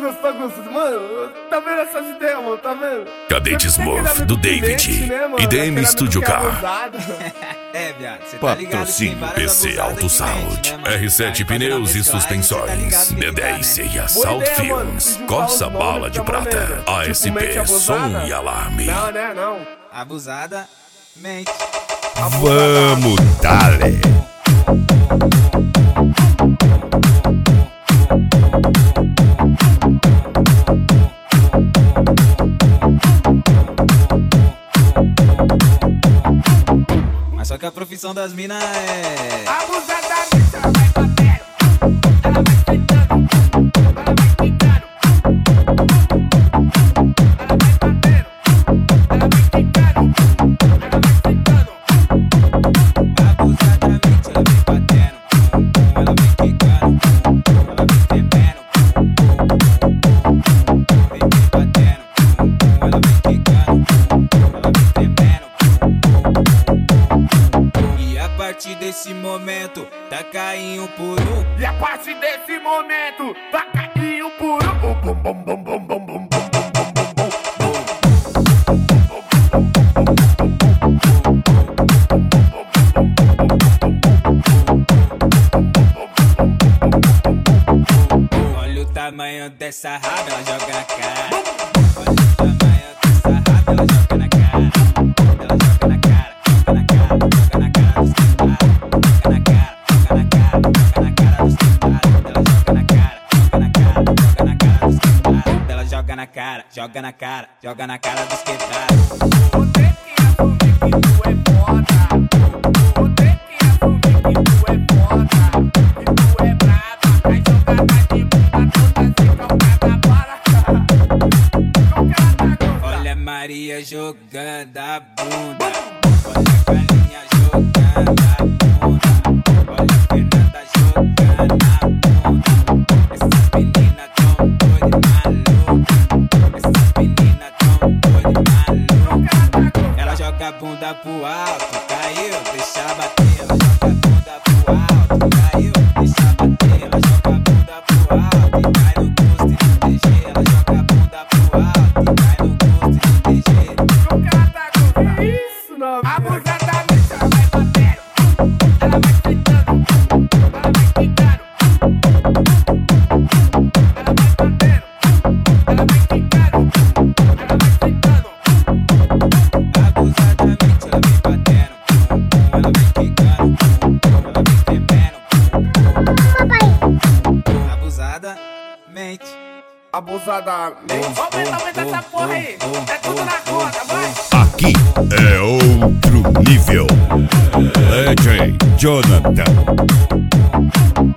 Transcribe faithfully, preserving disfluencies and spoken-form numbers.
gostou, gostou. Mano, tá vendo essas ideias, mano? Tá vendo? Cadete Smurf, do David. Né, I D M Studio K. É, viado, cê tá ligado. Patrocínio P C Auto Sound, né, R sete Pneus e Suspensões, D dez C e Assault Films, Corsa Bala de Prata, A S P Som e Alarme. Não, né, não. Abusada, mente. Vamos, dale! Mas só que a profissão das minas é Abusadamente ela vai batendo, ela vai sentando, ela vai quicando. Ela vai batendo, ela vai quicando, ela vai sentando. abusadamente, ela vem batendo, ela vem quicando, ela vem tremendo, vem me batendo, ela vem quicando, ela vem tremendo. E a partir desse momento, tá caindo por um. E a partir desse momento, vai cair o puro. Bum, bum, bum, bum, bum, bum, bum, bum, bum, Olha o tamanho dessa raba, ela joga na cara. Olha o tamanho dessa raba, ela joga na cara. Ela joga na cara, joga na cara, joga na cara dos tentados. Joga na cara, joga na cara, joga na cara dos tentados. Ela joga na cara, joga na cara, joga na cara dos tentados. Ela joga na cara, joga na cara, joga na cara dos tentados. Você que assume que tu é foda. Você que assume que tu é foda. Que tu é brava. Vai jogar de bunda toda sem calcada. Para. Calcada, Olha a Maria jogando a bunda. Olha a Galinha jogando a bunda. Olha a Fernanda jogando a bunda. Essas meninas tão doidas e malucas. Essas meninas tão doidas e malucas. Ela joga a bunda pro alto, caiu, deixa bater. Ela joga a bunda pro alto, caiu, deixa bater. Ela joga a bunda pro alto e cai no gosto e no D G. Ela joga a bunda pro alto e cai no gosto e no D G. isso, não. Abusadamente ela vai batendo, ela vai sentando, ela vai quicando. Ela vai batendo, ela vai quicando, ela vai sentando. Abusadamente ela vem batendo, ela vem quicando, ela vem tremendo. Abusadamente. Abusadamente. Aumenta, aumenta essa porra aí. É tudo na conta, vai. Aqui é outro nível. D J Jonathan.